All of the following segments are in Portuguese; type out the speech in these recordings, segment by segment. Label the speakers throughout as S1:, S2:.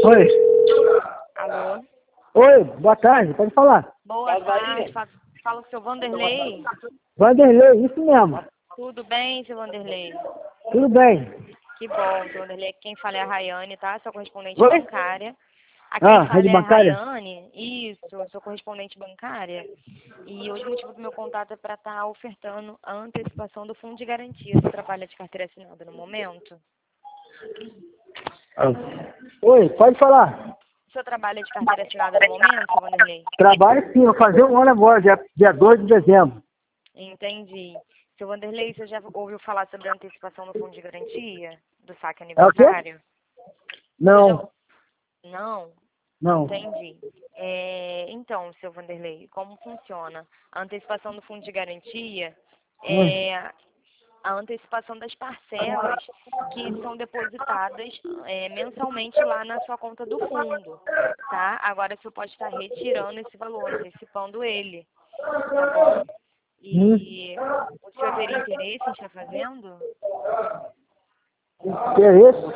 S1: Oi.
S2: Alô?
S1: Oi, boa tarde, pode falar.
S2: Boa tarde, fala com o seu Vanderlei.
S1: Vanderlei, isso mesmo.
S2: Tudo bem, seu Vanderlei?
S1: Tudo bem.
S2: Que bom, seu Vanderlei. Quem fala é a Rayane, tá? Sua correspondente
S1: Oi?
S2: bancária. A quem fala
S1: rede
S2: é a
S1: bancária?
S2: Rayane. Isso, eu sou correspondente bancária. E hoje o motivo do meu contato é para estar ofertando a antecipação do fundo de garantia. Você trabalha de carteira assinada no momento?
S1: Oi, pode falar.
S2: O senhor trabalha de carteira assinada no momento, seu Vanderlei?
S1: Trabalho sim, vou fazer um ano agora, dia 2 de dezembro.
S2: Entendi. Seu Vanderlei, você já ouviu falar sobre a antecipação do fundo de garantia do saque
S1: É o quê?
S2: aniversário?
S1: Não,
S2: Não?
S1: não.
S2: Entendi. Então, seu Vanderlei, como funciona? A antecipação do fundo de garantia é a antecipação das parcelas que são depositadas mensalmente lá na sua conta do fundo, tá? Agora, o senhor pode estar retirando esse valor, antecipando ele, tá bom? E o senhor teria interesse em estar fazendo?
S1: Interesse?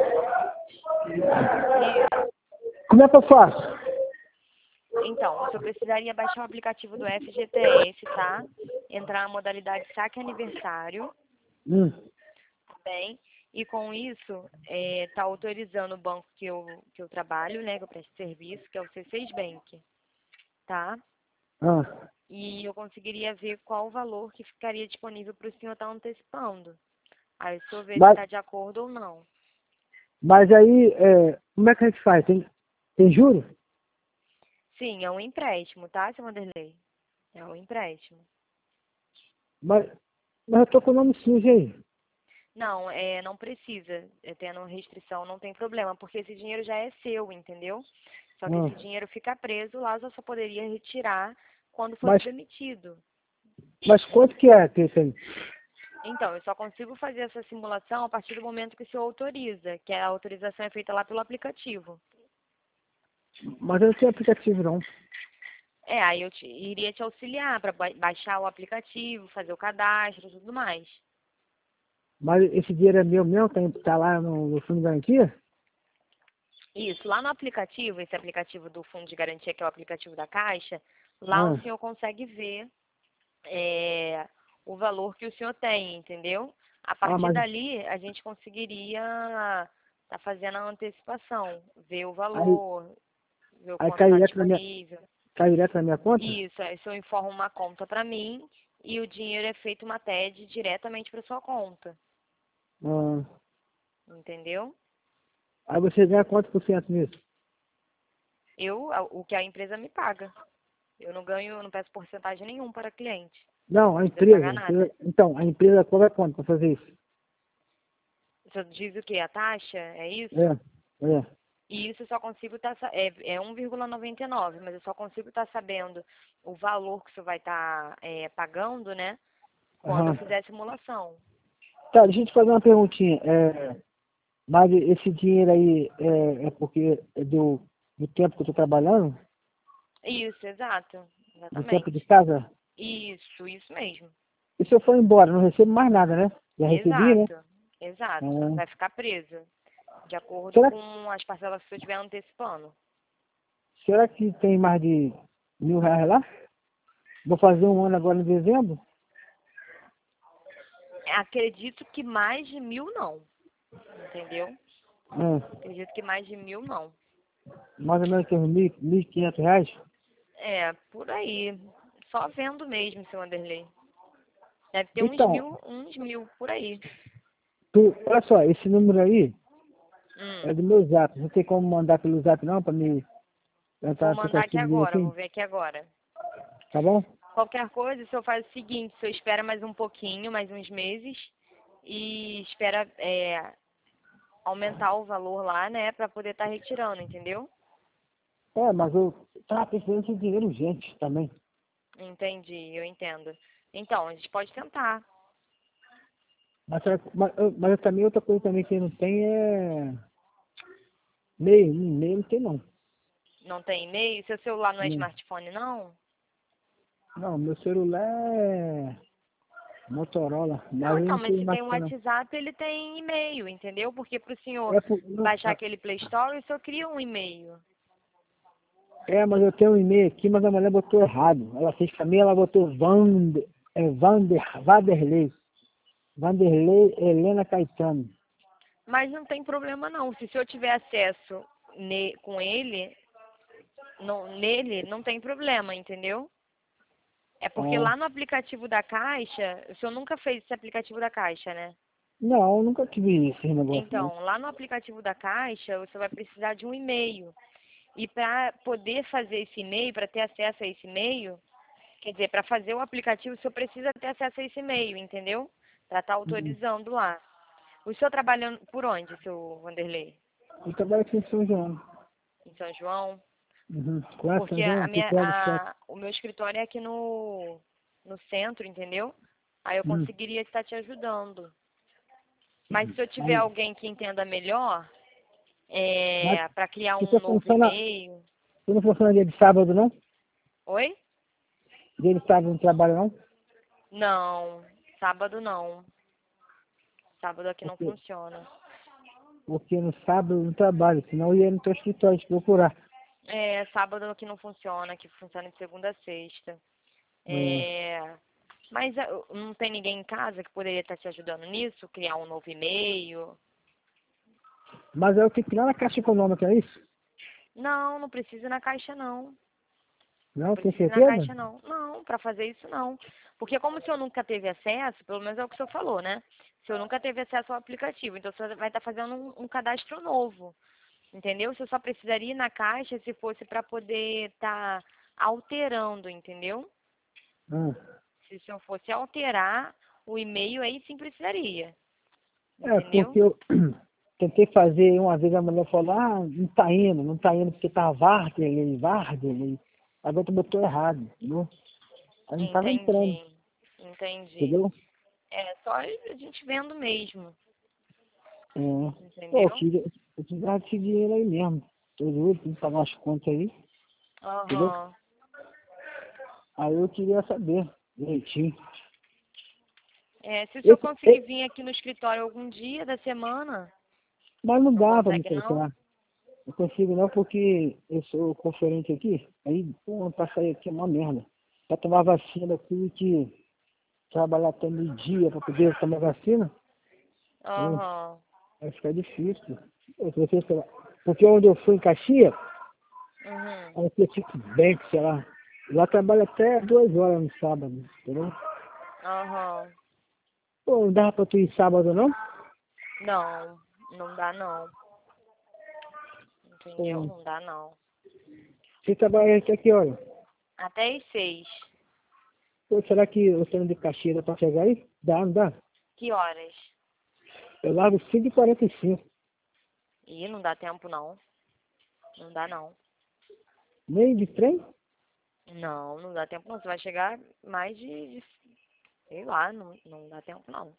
S1: Como é que eu faço?
S2: Então, o senhor precisaria baixar o aplicativo do FGTS, tá? Entrar na modalidade saque aniversário, tá bem? E com isso, tá autorizando o banco que eu trabalho, né? Que eu presto serviço, que é o C6 Bank, tá?
S1: Ah,
S2: E eu conseguiria ver qual o valor que ficaria disponível para o senhor estar antecipando. Aí o senhor vê se
S1: mas,
S2: está de acordo ou não.
S1: mas aí, como é que a gente faz? Tem juros?
S2: Sim, é um empréstimo, tá, seu Vanderlei? É um empréstimo.
S1: Mas eu tô com o nome sujo aí.
S2: Não, não precisa. Tendo restrição não tem problema, porque esse dinheiro já é seu, entendeu? Só que esse
S1: Ah,
S2: dinheiro fica preso lá, só poderia retirar quando fosse
S1: mas,
S2: demitido.
S1: mas quanto que é que isso aí?
S2: Então, eu só consigo fazer essa simulação a partir do momento que o senhor autoriza, que a autorização é feita lá pelo aplicativo.
S1: Mas eu não tenho aplicativo não.
S2: Aí eu iria te auxiliar para baixar o aplicativo, fazer o cadastro e tudo mais.
S1: Mas esse dinheiro é meu mesmo? Tá lá no fundo de garantia?
S2: Isso, lá no aplicativo, esse aplicativo do Fundo de Garantia, que é o aplicativo da Caixa, lá o
S1: Ah,
S2: senhor consegue ver o valor que o senhor tem, entendeu? A partir
S1: mas
S2: dali, a gente conseguiria estar fazendo a antecipação, ver o
S1: aí,
S2: valor, ver o
S1: aí
S2: quanto está disponível.
S1: cai direto na minha conta?
S2: Isso, aí o senhor informa uma conta para mim e o dinheiro é feito uma TED diretamente para sua conta,
S1: Ah,
S2: entendeu?
S1: aí você ganha quanto por cento nisso?
S2: O que a empresa me paga. Eu não ganho, eu não peço porcentagem nenhum para cliente.
S1: Não,
S2: Não precisa pagar nada.
S1: então, a empresa cobra quanto para fazer isso?
S2: Você diz o quê? A taxa? É
S1: É,
S2: isso?
S1: é.
S2: E isso eu só consigo estar... é 1,99, mas eu só consigo estar sabendo o valor que você vai estar pagando, né? Quando eu
S1: Aham.
S2: fizer a simulação.
S1: Tá, deixa eu te fazer uma perguntinha. Mas esse dinheiro aí é porque é do tempo que eu tô trabalhando?
S2: Isso, exato.
S1: Do tempo de
S2: Exatamente.
S1: casa?
S2: Isso mesmo.
S1: E se eu for embora, não recebo mais nada, né? Já recebi, né?
S2: Exato. Exato.
S1: Ah,
S2: Vai ficar preso. De acordo
S1: será,
S2: com as parcelas que você estiver antecipando.
S1: será que tem mais de R$ 1.000 lá? Vou fazer um ano agora em dezembro?
S2: Acredito que mais de 1.000 não. Entendeu?
S1: Ah,
S2: Acredito que mais de 1.000 não.
S1: mais ou menos tem uns R$ 1.500?
S2: Por aí. Só vendo mesmo, seu Anderley. Deve ter
S1: Então,
S2: uns mil por aí.
S1: olha só, esse número aí
S2: Hum.
S1: é do meu zap. Não tem como mandar pelo zap não, para me entrar
S2: Vou
S1: no
S2: mandar aqui
S1: aplicativo
S2: agora, vou
S1: direitinho?
S2: ver aqui agora.
S1: Tá bom?
S2: Qualquer coisa, o senhor faz o seguinte, o senhor espera mais um pouquinho, mais uns meses, e espera aumentar o valor lá, né, para poder estar retirando, entendeu?
S1: Mas eu tava precisando de dinheiro urgente também.
S2: Entendi, eu entendo. Então, a gente pode tentar.
S1: Mas também outra coisa também que não tem é e-mail não tem não.
S2: Não tem e-mail? Seu celular não é
S1: Não,
S2: smartphone, não?
S1: não, meu celular Motorola. Mas
S2: Não,
S1: eu
S2: então,
S1: não
S2: mas
S1: tenho
S2: se
S1: mais
S2: tem um
S1: não.
S2: WhatsApp, ele tem e-mail, entendeu? Porque para o senhor
S1: Não,
S2: baixar aquele Play Store, o senhor cria um e-mail.
S1: mas eu tenho um e-mail aqui, mas a mulher botou errado. Ela fez pra mim, ela botou Vanderlei. Vanderlei Helena Caetano.
S2: Mas não tem problema não. Se o senhor tiver acesso com ele, nele, não tem problema, entendeu? É porque
S1: Ah,
S2: lá no aplicativo da Caixa, o senhor nunca fez esse aplicativo da Caixa, né?
S1: não, eu nunca tive esse negócio, não.
S2: Então, lá no aplicativo da Caixa, você vai precisar de um e-mail. E para poder fazer esse e-mail, para ter acesso a esse e-mail, quer dizer, para fazer o aplicativo, o senhor precisa ter acesso a esse e-mail, entendeu? Para estar
S1: Uhum.
S2: autorizando lá. O senhor trabalhando por onde, seu Vanderlei?
S1: Eu trabalho aqui em São João.
S2: Em São João?
S1: Uhum. Conhece São
S2: Porque
S1: João? Que pega o chefe.
S2: o meu escritório é aqui no centro, entendeu? Aí eu
S1: Uhum.
S2: conseguiria estar te ajudando. Mas se eu tiver
S1: Aí,
S2: alguém que entenda melhor,
S1: mas
S2: para criar
S1: você
S2: um novo e-mail.
S1: não funciona dia de sábado, não?
S2: Oi?
S1: Dia de sábado não trabalha, não?
S2: Não, sábado não. Sábado aqui não
S1: Porque,
S2: funciona.
S1: porque no sábado eu não trabalho, senão eu ia no teu escritório te procurar.
S2: Sábado aqui não funciona, aqui funciona de segunda a sexta.
S1: É.
S2: Mas não tem ninguém em casa que poderia estar te ajudando nisso? Criar um novo e-mail?
S1: Mas eu tenho que ir lá na Caixa Econômica, é isso?
S2: Não, não precisa ir na caixa não. Não
S1: Não, tem
S2: precisa ir na
S1: certeza?
S2: caixa não. Não, para fazer isso não. Porque como o senhor nunca teve acesso, pelo menos é o que o senhor falou, né? O senhor nunca teve acesso ao aplicativo, então o senhor vai estar fazendo um cadastro novo. Entendeu? Você só precisaria ir na caixa se fosse para poder estar alterando, entendeu?
S1: Ah.
S2: Se o senhor fosse alterar o e-mail, aí sim precisaria.
S1: É,
S2: Entendeu?
S1: porque eu tentei fazer uma vez, a mulher falou, não tá indo porque tá Vardeley. Agora tu botou errado, entendeu? Aí não tava entrando,
S2: Entendi. Entendi.
S1: entendeu?
S2: É só a gente vendo mesmo.
S1: É. Pô,
S2: Entendeu?
S1: eu precisava desse dinheiro aí mesmo. Todo mundo tem que pagar as contas aí, entendeu?
S2: Aham.
S1: Aí eu queria saber, direitinho.
S2: Se o senhor
S1: Esse,
S2: conseguir vir aqui no escritório algum dia da semana,
S1: mas não
S2: não
S1: dá pra me
S2: consegue não?
S1: trocar. Não consigo não porque eu sou conferente aqui. Aí, pô, pra sair aqui é uma merda. Pra tomar vacina eu tive que trabalhar até meio-dia pra poder tomar vacina. Entendeu?
S2: Aham.
S1: Vai ficar difícil. Pô, se você, sei lá, porque onde eu fui em Caxias,
S2: Uhum.
S1: aí tinha tipo bank, sei lá. Lá trabalha até 2 horas no sábado, entendeu?
S2: Aham.
S1: Pô, não dava pra tu ir sábado não?
S2: Não, não dá não. Entendeu?
S1: Pô,
S2: Não dá não.
S1: você trabalha até que hora?
S2: Até às 6.
S1: Pô, será que eu saindo de Caxias dá pra chegar aí? Dá, não dá?
S2: Que horas?
S1: Eu largo 5h45.
S2: Ih, não dá tempo não. Não dá não.
S1: Nem de trem?
S2: Não, não dá tempo não. Você vai chegar mais sei lá, não dá tempo não.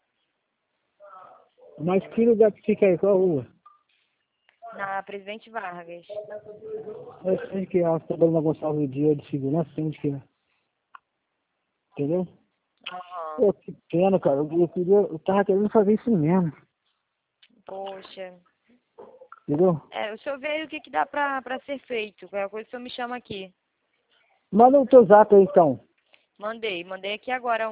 S1: Mas que
S2: Entendeu?
S1: lugar que fica aí? Qual rua?
S2: Na Presidente Vargas.
S1: Eu sei onde que é, o trabalho na Gonçalves Dia de segurança, sei onde que é. Entendeu?
S2: Aham.
S1: Pô, que pena, cara. Eu tava querendo fazer isso mesmo.
S2: Poxa.
S1: Entendeu?
S2: O senhor vê aí o que que dá pra ser feito. Qualquer coisa o senhor me chama aqui.
S1: Manda o teu zap aí, então.
S2: Mandei aqui agora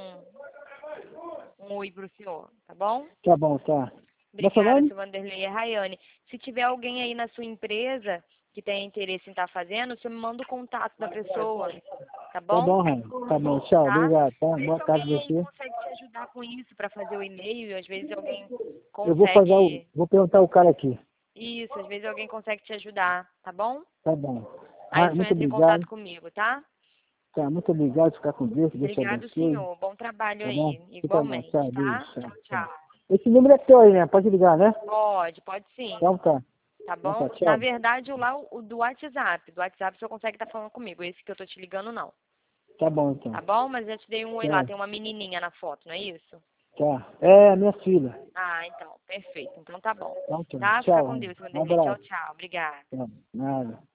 S2: um oi pro senhor, tá bom?
S1: Tá bom, tá. Como é seu
S2: Obrigada,
S1: nome?
S2: seu Vanderlei. É Rayane. Se tiver alguém aí na sua empresa que tenha interesse em estar fazendo, você me manda o contato da pessoa, tá
S1: Tá
S2: bom?
S1: bom, Raio. Tá bom, tchau.
S2: Tá?
S1: Obrigado, tá?
S2: Vê
S1: Boa
S2: se
S1: tarde
S2: alguém
S1: pra
S2: aí
S1: você.
S2: consegue te ajudar com isso para fazer o e-mail. Às vezes alguém
S1: Eu vou
S2: consegue.
S1: vou perguntar o cara aqui.
S2: Isso, às vezes alguém consegue te ajudar, tá bom?
S1: Tá bom.
S2: Aí o senhor
S1: Muito
S2: entra em contato
S1: obrigado.
S2: comigo, tá?
S1: Tá, muito obrigado. Ficar com Deus, que Deus te
S2: Obrigado,
S1: abençoe.
S2: senhor. Bom trabalho
S1: Tá bom?
S2: aí,
S1: Fica bom.
S2: igualmente,
S1: Tchau, beijo.
S2: tá?
S1: Tchau,
S2: Tchau,
S1: tchau.
S2: tchau.
S1: Esse número é teu aí, né? Pode ligar, né?
S2: Pode sim.
S1: Então tá.
S2: Tá
S1: Então tá,
S2: bom? Na
S1: tchau.
S2: verdade, o do WhatsApp. Do WhatsApp o senhor consegue estar falando comigo. Esse que eu tô te ligando, não.
S1: Tá bom, então.
S2: Tá bom? Mas já te dei um oi lá.
S1: Tchau.
S2: Tem uma menininha na foto, não é isso?
S1: Tá. É, minha filha.
S2: Ah, então. Perfeito. Então tá bom.
S1: Então tá.
S2: Tá? Fica
S1: Tchau.
S2: com Deus,
S1: Um
S2: Vanderlei. Tchau,
S1: abraço.
S2: tchau. Obrigada.
S1: Tchau. Nada.